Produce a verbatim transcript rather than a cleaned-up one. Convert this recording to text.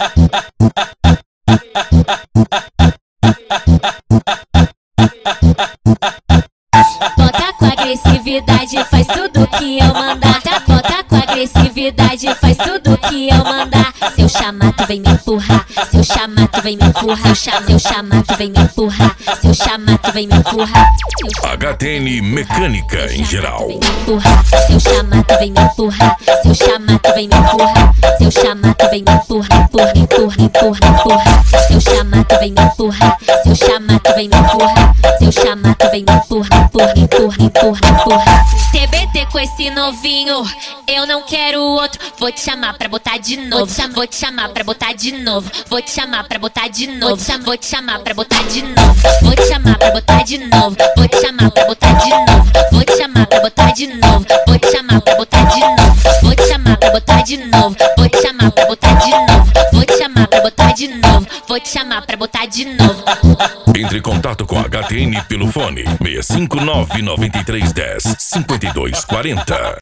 Bota com agressividade, faz tudo que eu mandar. Bota com agressividade, faz tudo que eu mandar. Se eu chamar, tu vem me empurrar. Se eu chamar, tu vem me empurrar. Se eu chamar, tu vem me empurrar. Se eu chamar, tu vem me empurrar. H T N Mecânica em geral. Se eu chamar, tu vem me empurrar. Se eu chamar, tu vem me empurrar. Se eu chamar, tu vem me empurrar. Empurra, empurra, empurra, empurra. Se eu chamar, tu vem me empurrar. Se eu chamar, tu vem me empurrar. Se eu chamar, tu vem me empurrar. Empurra, empurra, empurra, empurra. T B T com esse novinho, eu não quero outro. Vou te chamar pra botar de novo. Vou te chamar pra botar de novo. Vou te chamar pra botar de novo. Vou te chamar pra botar de novo. Vou te chamar pra botar de novo. Vou te chamar pra botar de novo. Vou te chamar pra botar de novo. Vou te chamar pra botar de novo. Vou te chamar pra botar de novo. Vou te chamar pra botar de novo. Vou te chamar pra botar de novo. Vou te chamar pra botar de novo. Entre em contato com a H T N pelo fone seis cinco nove nove três um zero cinco dois quatro zero.